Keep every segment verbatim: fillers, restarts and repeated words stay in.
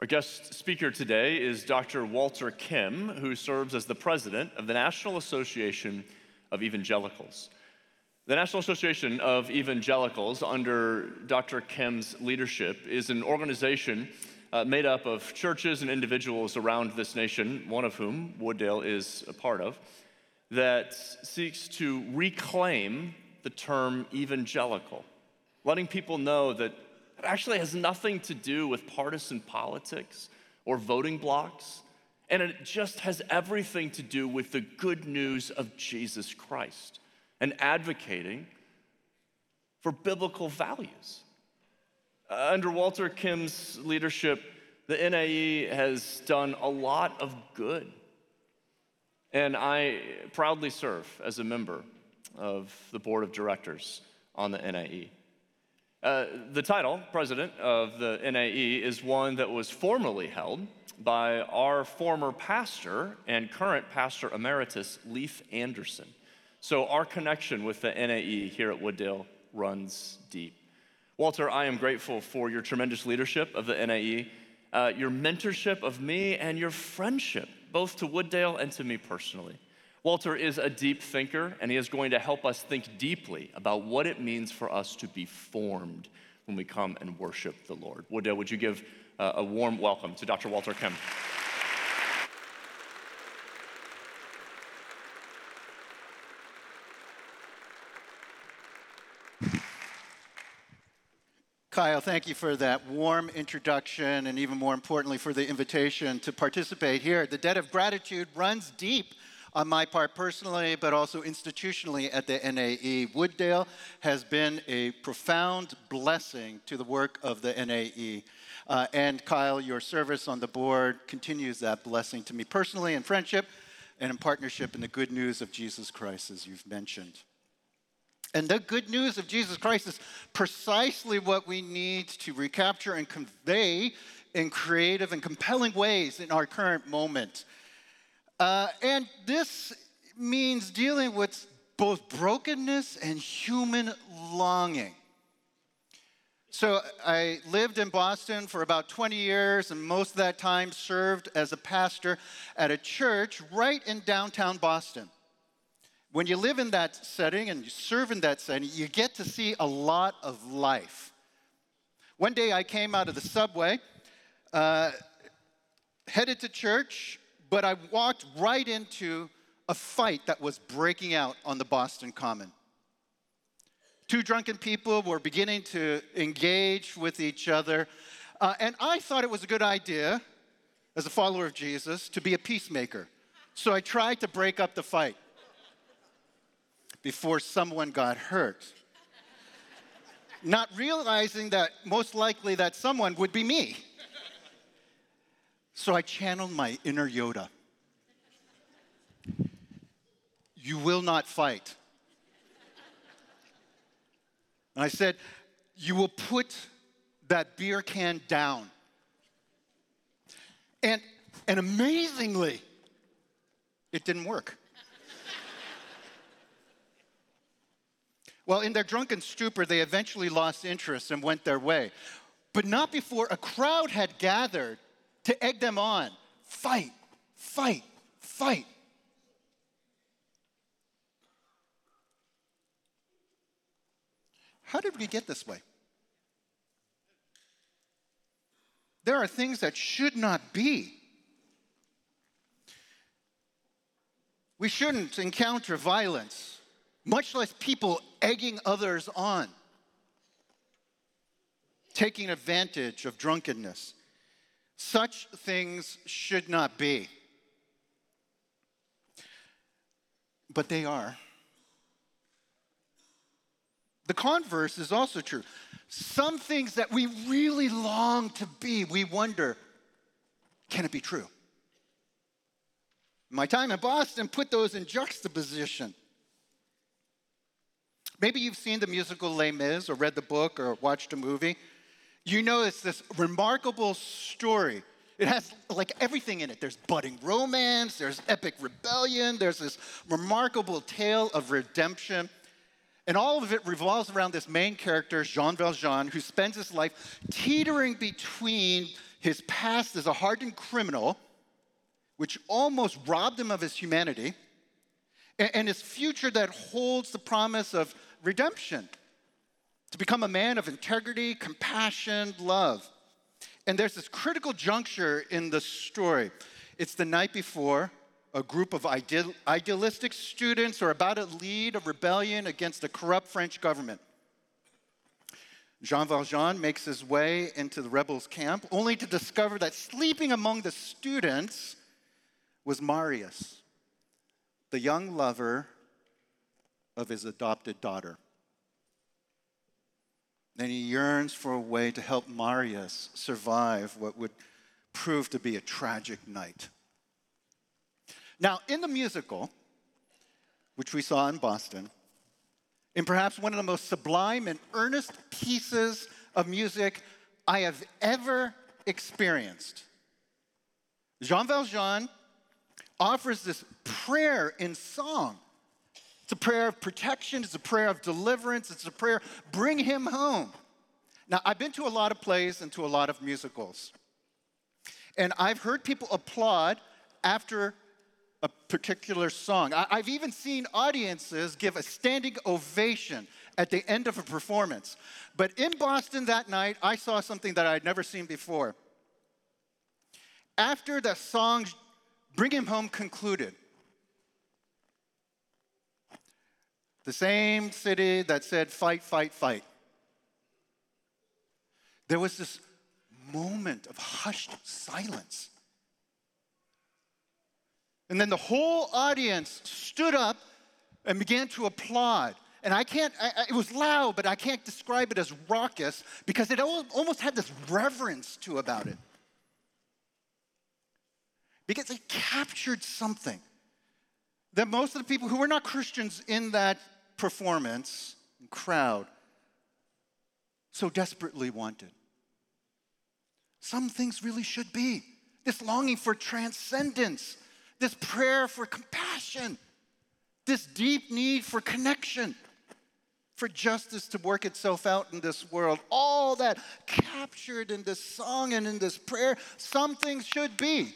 Our guest speaker today is Doctor Walter Kim, who serves as the president of the National Association of Evangelicals. The National Association of Evangelicals, under Doctor Kim's leadership, is an organization uh, made up of churches and individuals around this nation, one of whom Wooddale is a part of, that seeks to reclaim the term evangelical, letting people know that it actually has nothing to do with partisan politics or voting blocks, and it just has everything to do with the good news of Jesus Christ and advocating for biblical values. Uh, under Walter Kim's leadership, the N A E has done a lot of good, and I proudly serve as a member of the board of directors on the N A E. Uh, the title, president of the N A E, is one that was formerly held by our former pastor and current pastor emeritus, Leif Anderson. So our connection with the N A E here at Wooddale runs deep. Walter, I am grateful for your tremendous leadership of the N A E, uh, your mentorship of me, and your friendship, both to Wooddale and to me personally. Walter is a deep thinker, and he is going to help us think deeply about what it means for us to be formed when we come and worship the Lord. Wooddale, would you give uh, a warm welcome to Doctor Walter Kim? Kyle, thank you for that warm introduction, and even more importantly, for the invitation to participate here. The debt of gratitude runs deep on my part personally, but also institutionally at the N A E. Wooddale has been a profound blessing to the work of the N A E. Uh, and Kyle, your service on the board continues that blessing to me personally in friendship and in partnership in the good news of Jesus Christ, as you've mentioned. And the good news of Jesus Christ is precisely what we need to recapture and convey in creative and compelling ways in our current moment. Uh, and this means dealing with both brokenness and human longing. So I lived in Boston for about twenty years, and most of that time served as a pastor at a church right in downtown Boston. When you live in that setting and you serve in that setting, you get to see a lot of life. One day I came out of the subway, uh, headed to church, but I walked right into a fight that was breaking out on the Boston Common. Two drunken people were beginning to engage with each other, uh, and I thought it was a good idea, as a follower of Jesus, to be a peacemaker. So I tried to break up the fight before someone got hurt, not realizing that most likely that someone would be me. So I channeled my inner Yoda. You will not fight. And I said, you will put that beer can down. And, and amazingly, it didn't work. Well, in their drunken stupor, they eventually lost interest and went their way. But not before a crowd had gathered to egg them on. Fight, fight, fight. How did we get this way? There are things that should not be. We shouldn't encounter violence, much less people egging others on, taking advantage of drunkenness. Such things should not be. But they are. The converse is also true. Some things that we really long to be, we wonder, can it be true? My time in Boston put those in juxtaposition. Maybe you've seen the musical Les Mis or read the book or watched a movie. You know it's this remarkable story. It has like everything in it. There's budding romance, there's epic rebellion, there's this remarkable tale of redemption. And all of it revolves around this main character, Jean Valjean, who spends his life teetering between his past as a hardened criminal, which almost robbed him of his humanity, and, and his future that holds the promise of redemption, to become a man of integrity, compassion, love. And there's this critical juncture in the story. It's the night before a group of ideal, idealistic students are about to lead a rebellion against the corrupt French government. Jean Valjean makes his way into the rebels' camp, only to discover that sleeping among the students was Marius, the young lover of his adopted daughter. And he yearns for a way to help Marius survive what would prove to be a tragic night. Now, in the musical, which we saw in Boston, in perhaps one of the most sublime and earnest pieces of music I have ever experienced, Jean Valjean offers this prayer in song. It's a prayer of protection, it's a prayer of deliverance, it's a prayer, bring him home. Now, I've been to a lot of plays and to a lot of musicals. And I've heard people applaud after a particular song. I- I've even seen audiences give a standing ovation at the end of a performance. But in Boston that night, I saw something that I'd never seen before. After the song, Bring Him Home, concluded, the same city that said, fight, fight, fight, there was this moment of hushed silence. And then the whole audience stood up and began to applaud. And I can't, I, I, it was loud, but I can't describe it as raucous because it al- almost had this reverence to about it. Because it captured something that most of the people who were not Christians in that performance crowd so desperately wanted. Some things really should be. This longing for transcendence, this prayer for compassion, this deep need for connection, for justice to work itself out in this world, all that captured in this song and in this prayer, some things should be.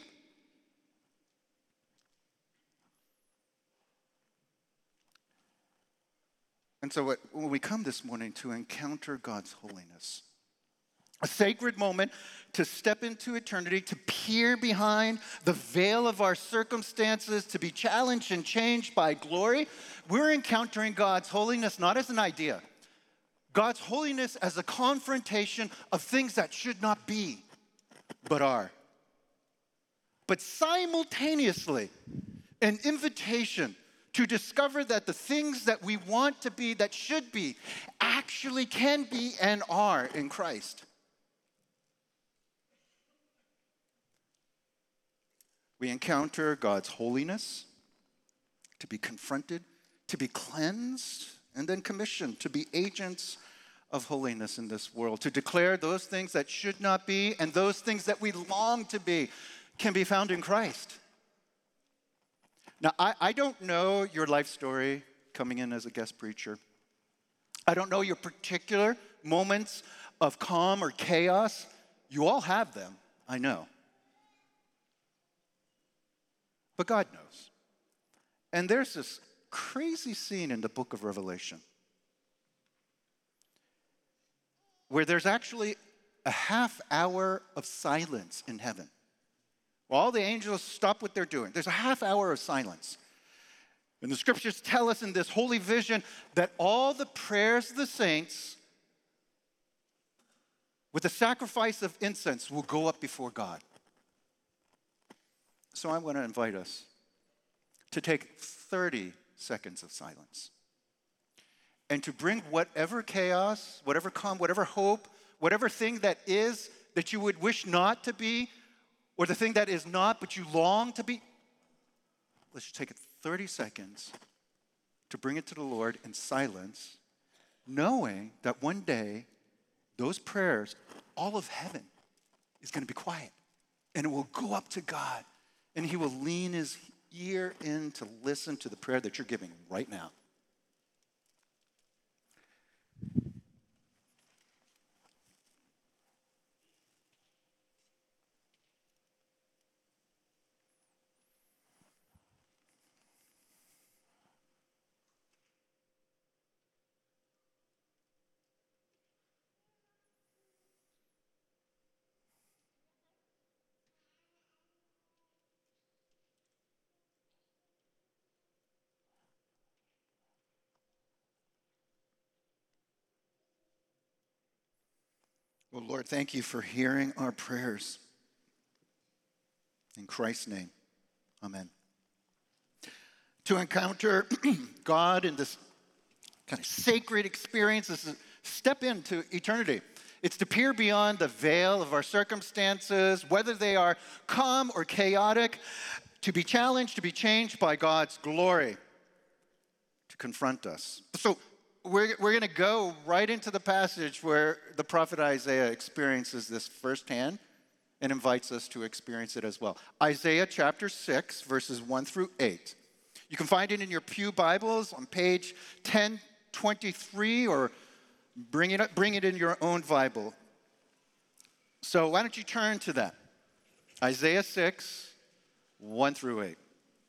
And so when we come this morning to encounter God's holiness, a sacred moment to step into eternity, to peer behind the veil of our circumstances, to be challenged and changed by glory, we're encountering God's holiness not as an idea, God's holiness as a confrontation of things that should not be, but are. But simultaneously, an invitation to discover that the things that we want to be, that should be, actually can be and are in Christ. We encounter God's holiness, to be confronted, to be cleansed, and then commissioned to be agents of holiness in this world, to declare those things that should not be and those things that we long to be can be found in Christ. Now, I, I don't know your life story coming in as a guest preacher. I don't know your particular moments of calm or chaos. You all have them, I know. But God knows. And there's this crazy scene in the book of Revelation where there's actually a half hour of silence in heaven. Well, all the angels stop what they're doing. There's a half hour of silence. And the scriptures tell us in this holy vision that all the prayers of the saints with the sacrifice of incense will go up before God. So I want to invite us to take thirty seconds of silence and to bring whatever chaos, whatever calm, whatever hope, whatever thing that is that you would wish not to be, or the thing that is not but you long to be. Let's just take thirty seconds to bring it to the Lord in silence, knowing that one day those prayers, all of heaven is going to be quiet and it will go up to God. And he will lean his ear in to listen to the prayer that you're giving right now. Well, Lord, thank you for hearing our prayers. In Christ's name, amen. To encounter God in this kind of sacred experience is a step into eternity. It's to peer beyond the veil of our circumstances, whether they are calm or chaotic, to be challenged, to be changed by God's glory, to confront us. So we're, we're going to go right into the passage where the prophet Isaiah experiences this firsthand and invites us to experience it as well. Isaiah chapter six, verses one through eight. You can find it in your pew Bibles on page ten twenty-three, or bring it up, bring it in your own Bible. So why don't you turn to that? Isaiah six, one through eight.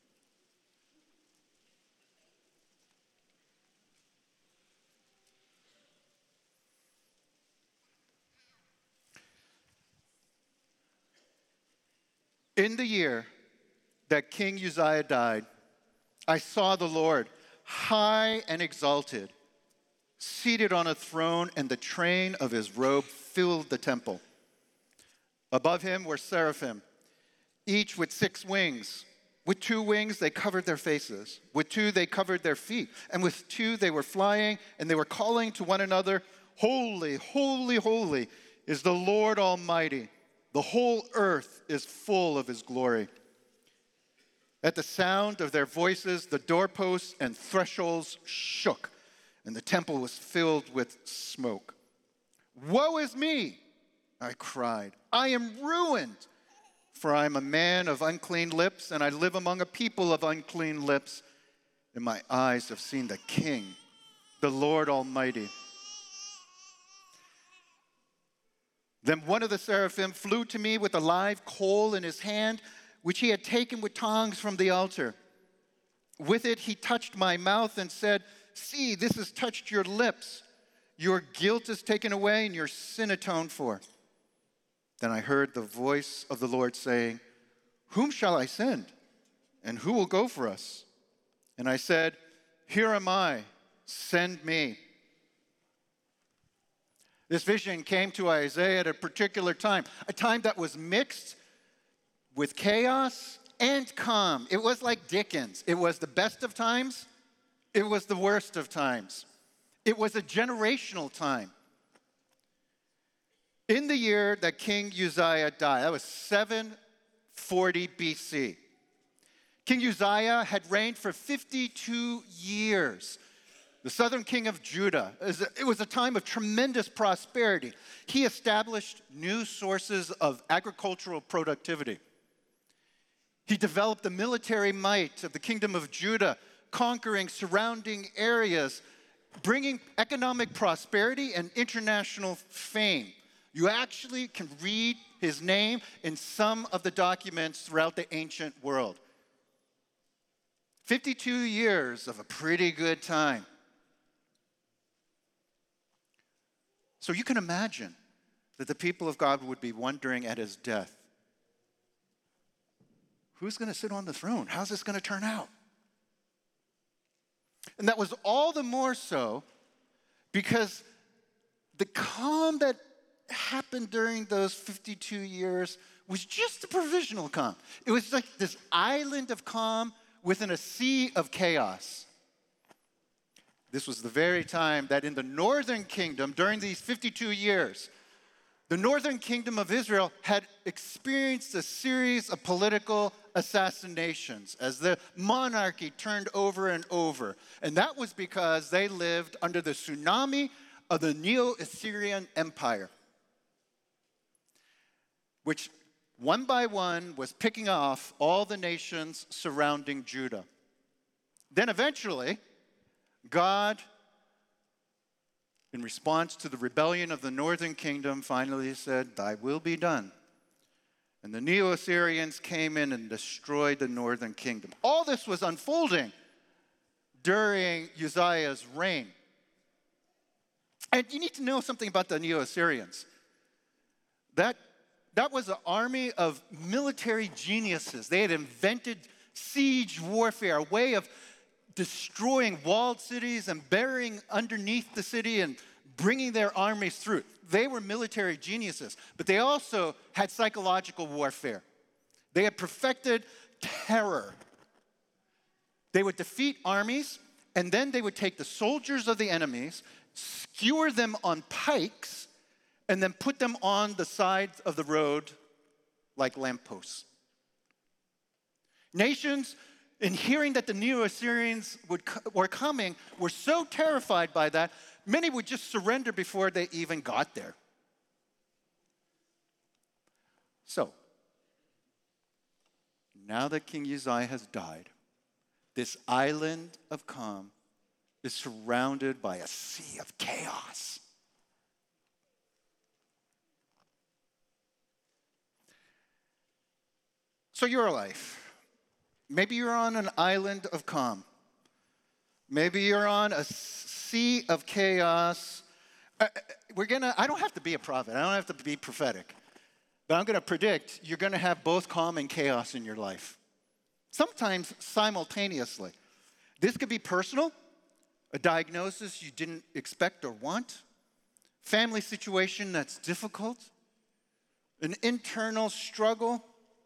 In the year that King Uzziah died, I saw the Lord high and exalted, seated on a throne, and the train of his robe filled the temple. Above him were seraphim, each with six wings. With two wings they covered their faces. With two they covered their feet. And with two they were flying, and they were calling to one another, "Holy, holy, holy is the Lord Almighty. The whole earth is full of his glory." At the sound of their voices, the doorposts and thresholds shook, and the temple was filled with smoke. "Woe is me," I cried. "I am ruined, for I am a man of unclean lips, and I live among a people of unclean lips, and my eyes have seen the King, the Lord Almighty." Then one of the seraphim flew to me with a live coal in his hand, which he had taken with tongs from the altar. With it he touched my mouth and said, "See, this has touched your lips. Your guilt is taken away and your sin atoned for." Then I heard the voice of the Lord saying, "Whom shall I send? And who will go for us?" And I said, "Here am I, send me." This vision came to Isaiah at a particular time, a time that was mixed with chaos and calm. It was like Dickens. It was the best of times. It was the worst of times. It was a generational time. In the year that King Uzziah died, that was seven forty B C, King Uzziah had reigned for fifty-two years. The southern king of Judah. It was a time of tremendous prosperity. He established new sources of agricultural productivity. He developed the military might of the kingdom of Judah, conquering surrounding areas, bringing economic prosperity and international fame. You actually can read his name in some of the documents throughout the ancient world. fifty-two years of a pretty good time. So you can imagine that the people of God would be wondering at his death, who's going to sit on the throne? How's this going to turn out? And that was all the more so because the calm that happened during those fifty-two years was just a provisional calm. It was like this island of calm within a sea of chaos. This was the very time that in the northern kingdom, during these fifty-two years, the northern kingdom of Israel had experienced a series of political assassinations as the monarchy turned over and over. And that was because they lived under the tsunami of the Neo-Assyrian Empire, which one by one was picking off all the nations surrounding Judah. Then eventually, God, in response to the rebellion of the northern kingdom, finally said, "Thy will be done." And the Neo-Assyrians came in and destroyed the northern kingdom. All this was unfolding during Uzziah's reign. And you need to know something about the Neo-Assyrians. That, that was an army of military geniuses. They had invented siege warfare, a way of destroying walled cities and burying underneath the city and bringing their armies through. they were military geniuses, but they also had psychological warfare. They had perfected terror. They would defeat armies, and then they would take the soldiers of the enemies, skewer them on pikes, and then put them on the sides of the road like lampposts. Nations, in hearing that the Neo-Assyrians would, were coming, were so terrified by that, many would just surrender before they even got there. So, now that King Uzziah has died, this island of calm is surrounded by a sea of chaos. So your life, maybe you're on an island of calm. Maybe you're on a sea of chaos. Uh, we're gonna, I don't have to be a prophet. I don't have to be prophetic. But I'm gonna predict you're gonna have both calm and chaos in your life. Sometimes simultaneously. This could be personal, a diagnosis you didn't expect or want, family situation that's difficult, an internal struggle.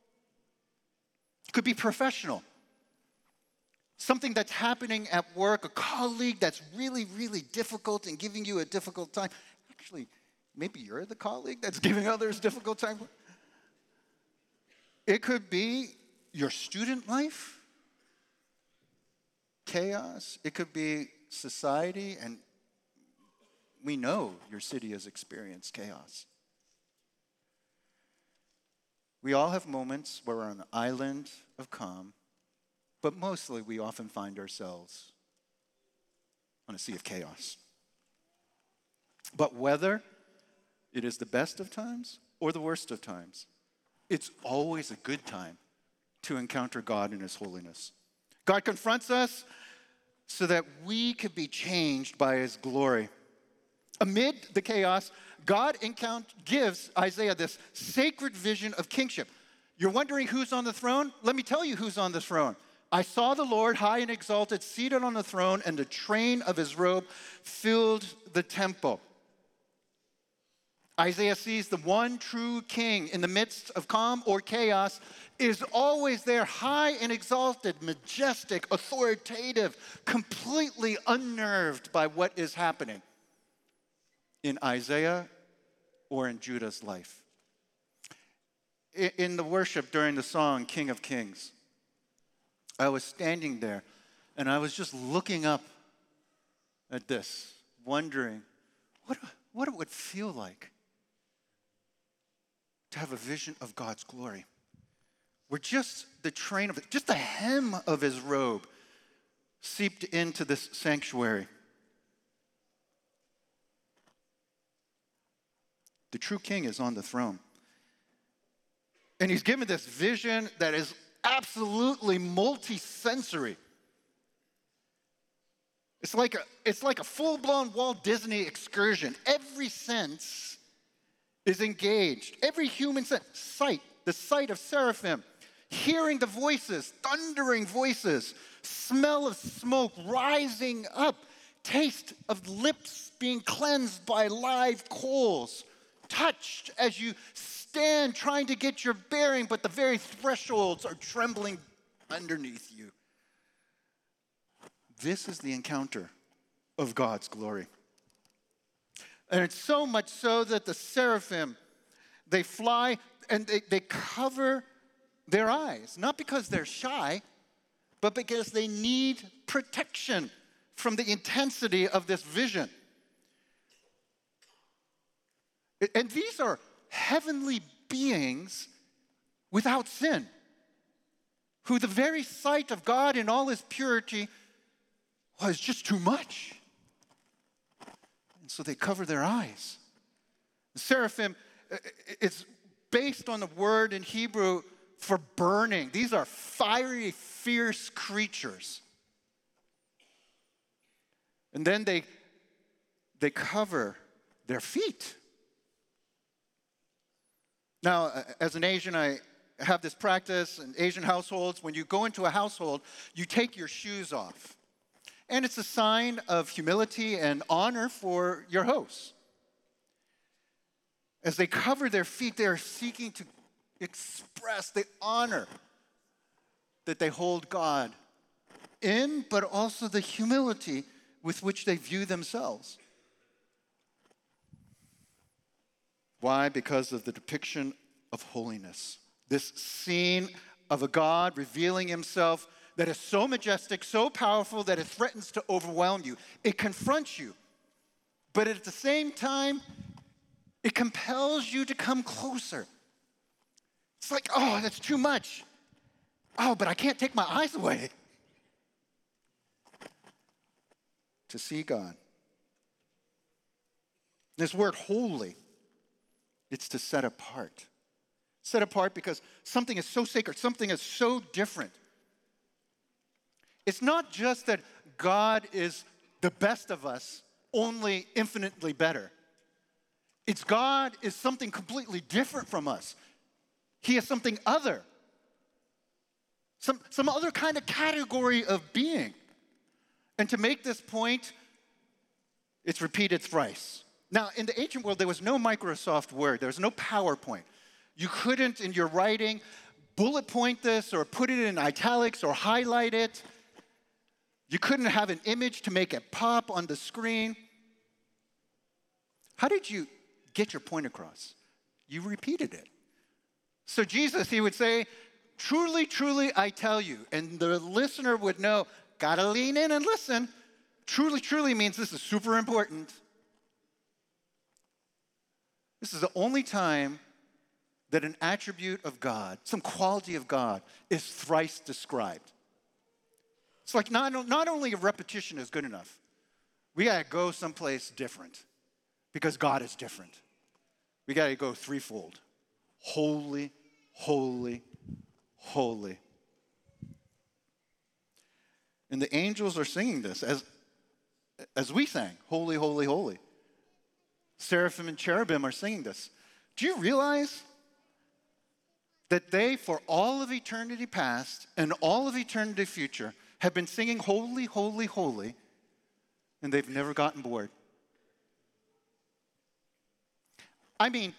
It could be professional. Something that's happening at work, a colleague that's really, really difficult and giving you a difficult time. Actually, maybe you're the colleague that's giving others a difficult time. It could be your student life, chaos. It could be society, and we know your city has experienced chaos. We all have moments where we're on an island of calm, but mostly we often find ourselves on a sea of chaos. But whether it is the best of times or the worst of times, it's always a good time to encounter God in His holiness. God confronts us so that we could be changed by His glory. Amid the chaos, God encounter, gives Isaiah this sacred vision of kingship. You're wondering who's on the throne? Let me tell you who's on the throne. I saw the Lord high and exalted, seated on the throne, and the train of His robe filled the temple. Isaiah sees the one true king in the midst of calm or chaos is always there, high and exalted, majestic, authoritative, completely unnerved by what is happening in Isaiah or in Judah's life. In the worship during the song, King of Kings, I was standing there and I was just looking up at this, wondering what, what it would feel like to have a vision of God's glory. Where just the train of, just the hem of His robe seeped into this sanctuary. The true king is on the throne. And He's given this vision that is absolutely multi-sensory. It's like a, it's like a full-blown Walt Disney excursion. Every sense is engaged. Every human sense. Sight, the sight of seraphim. Hearing the voices, thundering voices. Smell of smoke rising up. Taste of lips being cleansed by live coals. Touched as you stand trying to get your bearing, but the very thresholds are trembling underneath you. This is the encounter of God's glory. And it's so much so that the seraphim, they fly and they, they cover their eyes, not because they're shy, but because they need protection from the intensity of this vision. And these are heavenly beings without sin, who the very sight of God in all His purity was just too much. And so they cover their eyes. The seraphim, it's based on the word in Hebrew for burning. These are fiery, fierce creatures. And then they, they cover their feet. Now, as an Asian, I have this practice in Asian households. When you go into a household, you take your shoes off. And it's a sign of humility and honor for your host. As they cover their feet, they are seeking to express the honor that they hold God in, but also the humility with which they view themselves. Why? Because of the depiction of holiness. This scene of a God revealing himself that is so majestic, so powerful, that it threatens to overwhelm you. It confronts you. But at the same time, it compels you to come closer. It's like, oh, that's too much. Oh, but I can't take my eyes away. To see God. This word holy, it's to set apart. Set apart because something is so sacred, something is so different. It's not just that God is the best of us, only infinitely better. It's God is something completely different from us. He is something other. Some, some other kind of category of being. And to make this point, it's repeated thrice. Now, in the ancient world, there was no Microsoft Word. There was no PowerPoint. You couldn't, in your writing, bullet point this or put it in italics or highlight it. You couldn't have an image to make it pop on the screen. How did you get your point across? You repeated it. So Jesus, he would say, truly, truly, I tell you. And the listener would know, gotta lean in and listen. Truly, truly means this is super important. This is the only time that an attribute of God, some quality of God, is thrice described. It's like not, not only a repetition is good enough. We gotta go someplace different because God is different. We gotta go threefold. Holy, holy, holy. And the angels are singing this as, as we sang, holy, holy, holy. Seraphim and cherubim are singing this. Do you realize that they, for all of eternity past and all of eternity future, have been singing holy, holy, holy, and they've never gotten bored? I mean,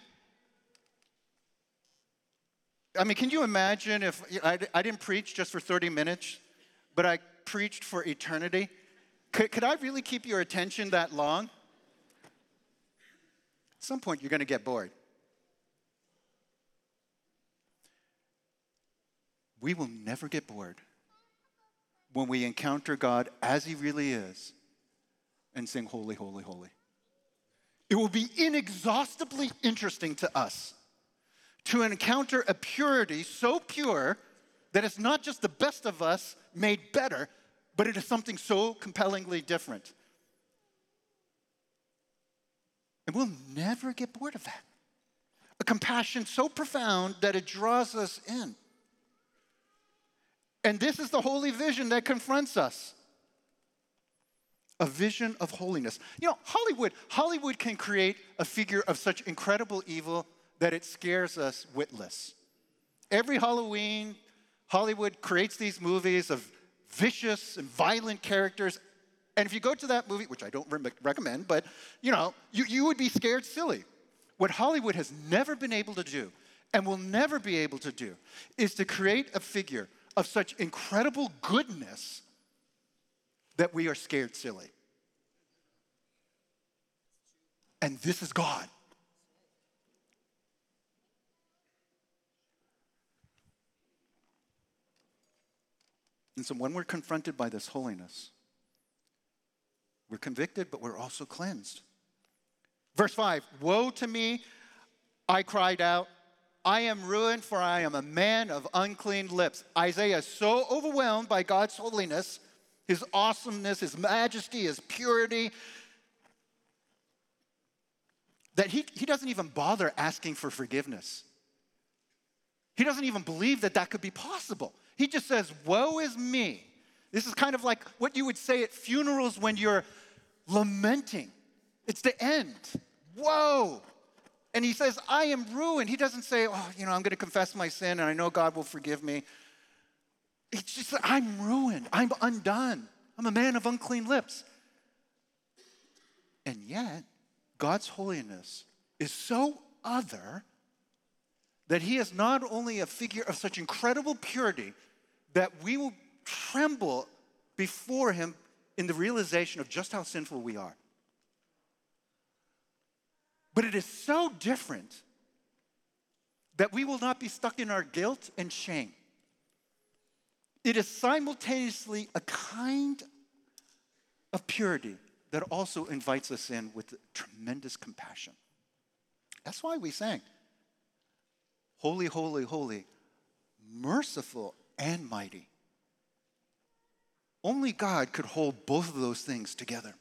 I mean, can you imagine if I, I didn't preach just for thirty minutes, but I preached for eternity? Could, could I really keep your attention that long? At some point, you're going to get bored. We will never get bored when we encounter God as he really is and sing holy, holy, holy. It will be inexhaustibly interesting to us to encounter a purity so pure that it's not just the best of us made better, but it is something so compellingly different. And we'll never get bored of that. A compassion so profound that it draws us in. And this is the holy vision that confronts us. A vision of holiness. You know, Hollywood, Hollywood can create a figure of such incredible evil that it scares us witless. Every Halloween, Hollywood creates these movies of vicious and violent characters. And if you go to that movie, which I don't re- recommend, but, you know, you, you would be scared silly. What Hollywood has never been able to do, and will never be able to do, is to create a figure of such incredible goodness that we are scared silly. And this is God. And so when we're confronted by this holiness, we're convicted, but we're also cleansed. Verse five, woe to me, I cried out. I am ruined, for I am a man of unclean lips. Isaiah is so overwhelmed by God's holiness, his awesomeness, his majesty, his purity, that he, he doesn't even bother asking for forgiveness. He doesn't even believe that that could be possible. He just says, woe is me. This is kind of like what you would say at funerals when you're lamenting. It's the end. Woe. And he says, I am ruined. He doesn't say, oh, you know, I'm going to confess my sin and I know God will forgive me. It's just, I'm ruined. I'm undone. I'm a man of unclean lips. And yet, God's holiness is so other, that he is not only a figure of such incredible purity that we will tremble before him in the realization of just how sinful we are. But it is so different that we will not be stuck in our guilt and shame. It is simultaneously a kind of purity that also invites us in with tremendous compassion. That's why we sang, holy, holy, holy, merciful and mighty. Only God could hold both of those things together.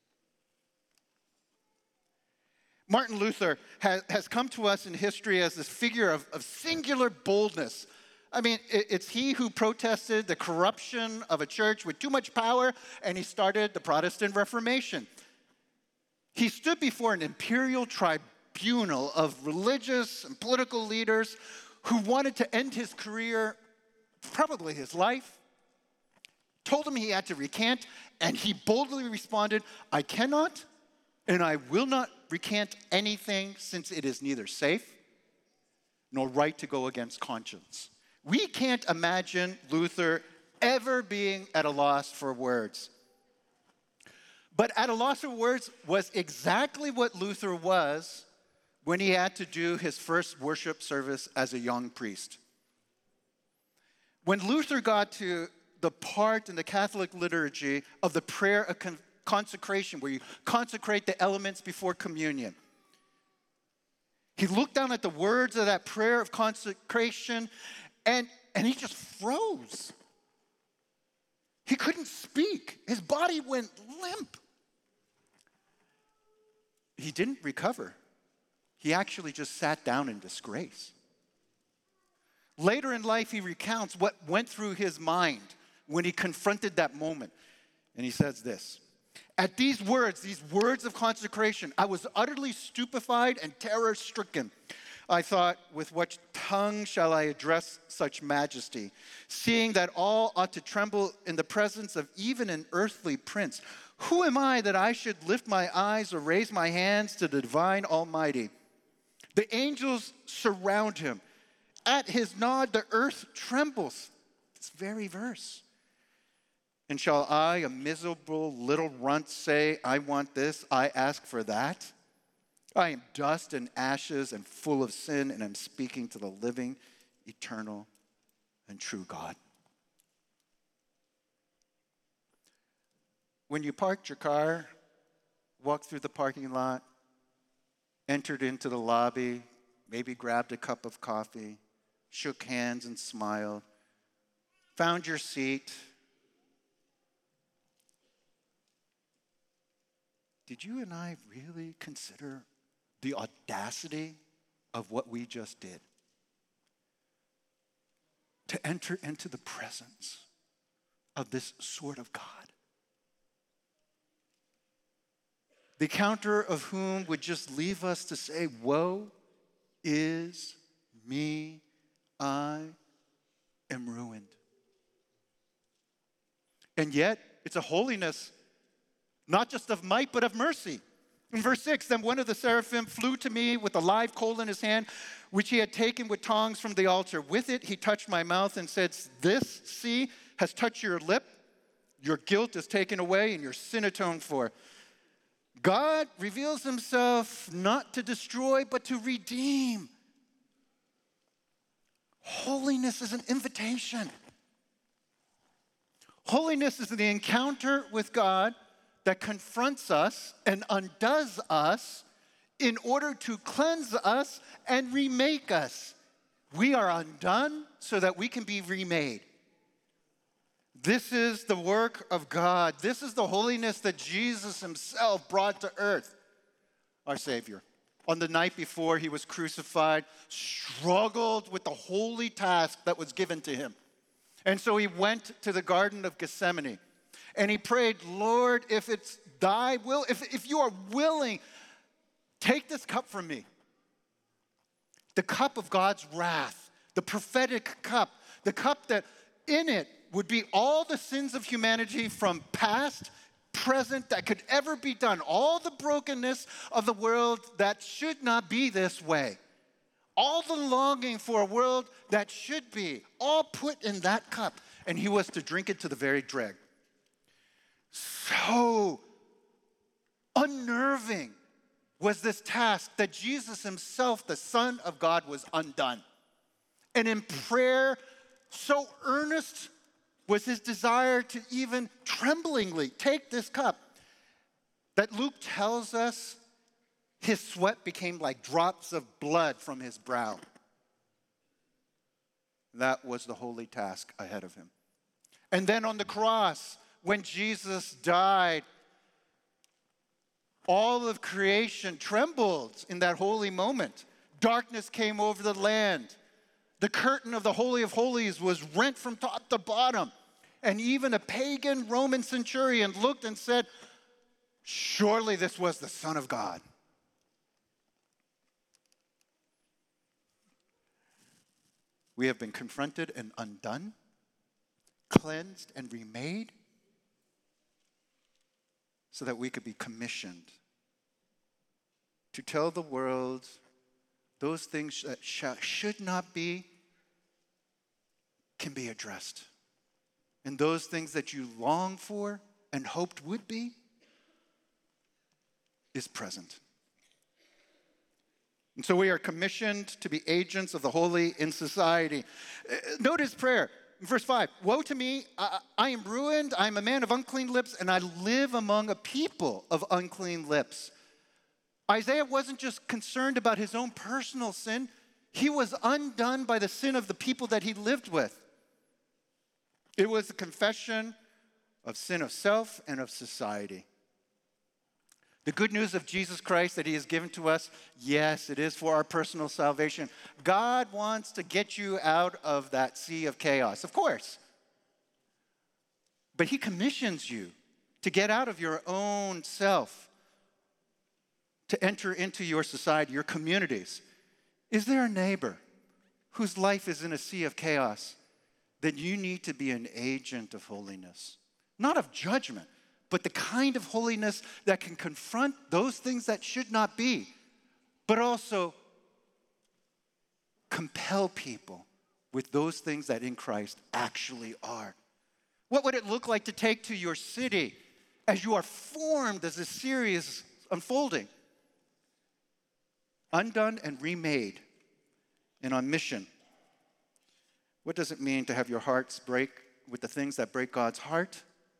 Martin Luther has, has come to us in history as this figure of, of singular boldness. I mean, it, it's he who protested the corruption of a church with too much power, and he started the Protestant Reformation. He stood before an imperial tribunal of religious and political leaders who wanted to end his career, probably his life, told him he had to recant, and he boldly responded, I cannot and I will not recant anything, since it is neither safe nor right to go against conscience. We can't imagine Luther ever being at a loss for words. But at a loss for words was exactly what Luther was when he had to do his first worship service as a young priest. When Luther got to the part in the Catholic liturgy of the prayer of con- consecration, where you consecrate the elements before communion, he looked down at the words of that prayer of consecration, and, and he just froze. He couldn't speak. His body went limp. He didn't recover. He actually just sat down in disgrace. Later in life, he recounts what went through his mind when he confronted that moment. And he says this, at these words, these words of consecration, I was utterly stupefied and terror-stricken. I thought, with what tongue shall I address such majesty, seeing that all ought to tremble in the presence of even an earthly prince? Who am I that I should lift my eyes or raise my hands to the divine Almighty? The angels surround him. At his nod, the earth trembles. This very verse. And shall I, a miserable little runt, say, I want this, I ask for that? I am dust and ashes and full of sin, and I'm speaking to the living, eternal, and true God. When you parked your car, walked through the parking lot, entered into the lobby, maybe grabbed a cup of coffee, shook hands and smiled, found your seat, did you and I really consider the audacity of what we just did? To enter into the presence of this sort of God. The counter of whom would just leave us to say, woe is me, I am ruined. And yet, it's a holiness not just of might, but of mercy. In verse six, then one of the seraphim flew to me with a live coal in his hand, which he had taken with tongs from the altar. With it, he touched my mouth and said, this, see, has touched your lip. Your guilt is taken away and your sin atoned for. God reveals himself not to destroy, but to redeem. Holiness is an invitation. Holiness is the encounter with God that confronts us and undoes us in order to cleanse us and remake us. We are undone so that we can be remade. This is the work of God. This is the holiness that Jesus himself brought to earth, our Savior. On the night before he was crucified, struggled with the holy task that was given to him. And so he went to the Garden of Gethsemane. And he prayed, Lord, if it's thy will, if, if you are willing, take this cup from me. The cup of God's wrath, the prophetic cup, the cup that in it would be all the sins of humanity from past, present that could ever be done, all the brokenness of the world that should not be this way, all the longing for a world that should be, all put in that cup, and he was to drink it to the very dregs. So unnerving was this task that Jesus himself, the Son of God, was undone. And in prayer, so earnest was his desire to even tremblingly take this cup that Luke tells us his sweat became like drops of blood from his brow. That was the holy task ahead of him. And then on the cross, when Jesus died, all of creation trembled in that holy moment. Darkness came over the land. The curtain of the Holy of Holies was rent from top to bottom. And even a pagan Roman centurion looked and said, surely this was the Son of God. We have been confronted and undone, cleansed and remade, so that we could be commissioned to tell the world those things that sh- should not be can be addressed. And those things that you long for and hoped would be is present. And so we are commissioned to be agents of the holy in society. Uh, Notice prayer. Verse five, woe to me, I, I am ruined, I am a man of unclean lips, and I live among a people of unclean lips. Isaiah wasn't just concerned about his own personal sin. He was undone by the sin of the people that he lived with. It was a confession of sin of self and of society. The good news of Jesus Christ that he has given to us, yes, it is for our personal salvation. God wants to get you out of that sea of chaos, of course. But he commissions you to get out of your own self, to enter into your society, your communities. Is there a neighbor whose life is in a sea of chaos? Then you need to be an agent of holiness, not of judgment, but the kind of holiness that can confront those things that should not be, but also compel people with those things that in Christ actually are. What would it look like to take to your city as you are formed as this series unfolding? Undone and remade and on mission. What does it mean to have your hearts break with the things that break God's heart?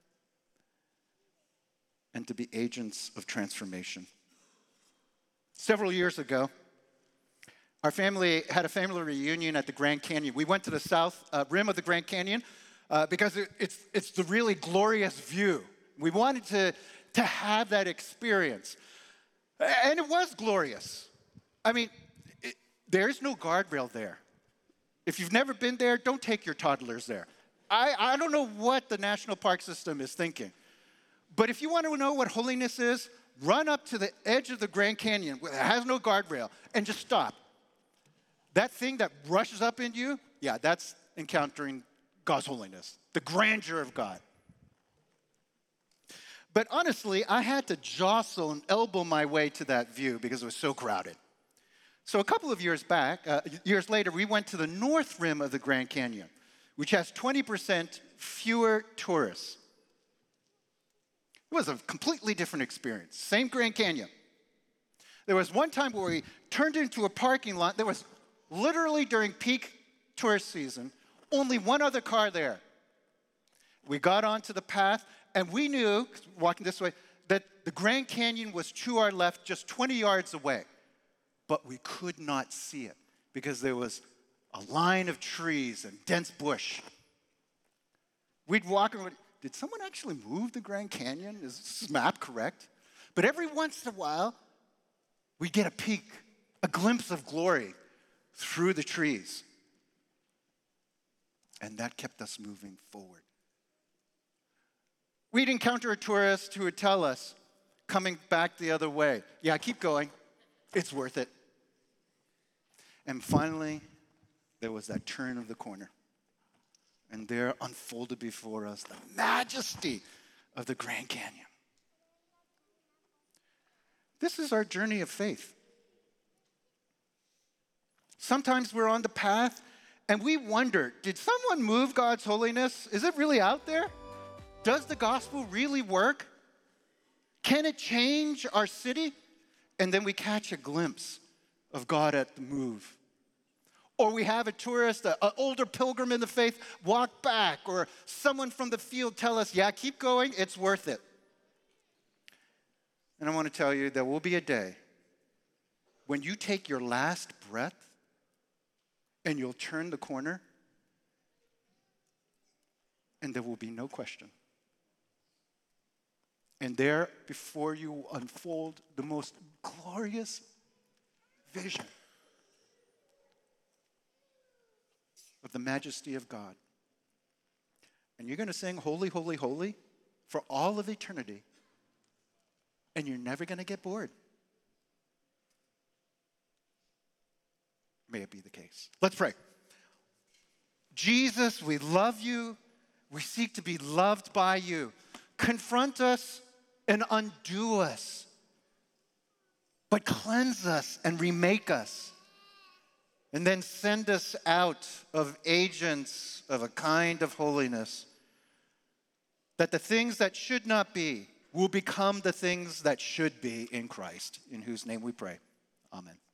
And to be agents of transformation. Several years ago, our family had a family reunion at the Grand Canyon. We went to the south uh, rim of the Grand Canyon uh, because it, it's, it's the really glorious view. We wanted to, to have that experience. And it was glorious. I mean, it, there's no guardrail there. If you've never been there, don't take your toddlers there. I, I don't know what the National Park System is thinking. But if you want to know what holiness is, run up to the edge of the Grand Canyon where it has no guardrail and just stop. That thing that rushes up in you, yeah, that's encountering God's holiness, the grandeur of God. But honestly, I had to jostle and elbow my way to that view because it was so crowded. So a couple of years back, uh, years later, we went to the north rim of the Grand Canyon, which has twenty percent fewer tourists. It was a completely different experience. Same Grand Canyon. There was one time where we turned into a parking lot. There was literally during peak tourist season, only one other car there. We got onto the path, and we knew, walking this way, that the Grand Canyon was to our left, just twenty yards away. But we could not see it because there was a line of trees and dense bush. We'd walk and did someone actually move the Grand Canyon? Is this map correct? But every once in a while, we'd get a peek, a glimpse of glory through the trees. And that kept us moving forward. We'd encounter a tourist who would tell us, coming back the other way, yeah, keep going. It's worth it. And finally, there was that turn of the corner. And there unfolded before us the majesty of the Grand Canyon. This is our journey of faith. Sometimes we're on the path and we wonder, did someone move God's holiness? Is it really out there? Does the gospel really work? Can it change our city? And then we catch a glimpse of God at the move. Or we have a tourist, an older pilgrim in the faith, walk back, or someone from the field tell us, yeah, keep going, it's worth it. And I want to tell you, there will be a day when you take your last breath and you'll turn the corner and there will be no question. And there before you will unfold the most glorious vision of the majesty of God. And you're going to sing holy, holy, holy for all of eternity. And you're never going to get bored. May it be the case. Let's pray. Jesus, we love you. We seek to be loved by you. Confront us and undo us. But cleanse us and remake us. And then send us out of agents of a kind of holiness. That the things that should not be will become the things that should be in Christ, in whose name we pray. Amen.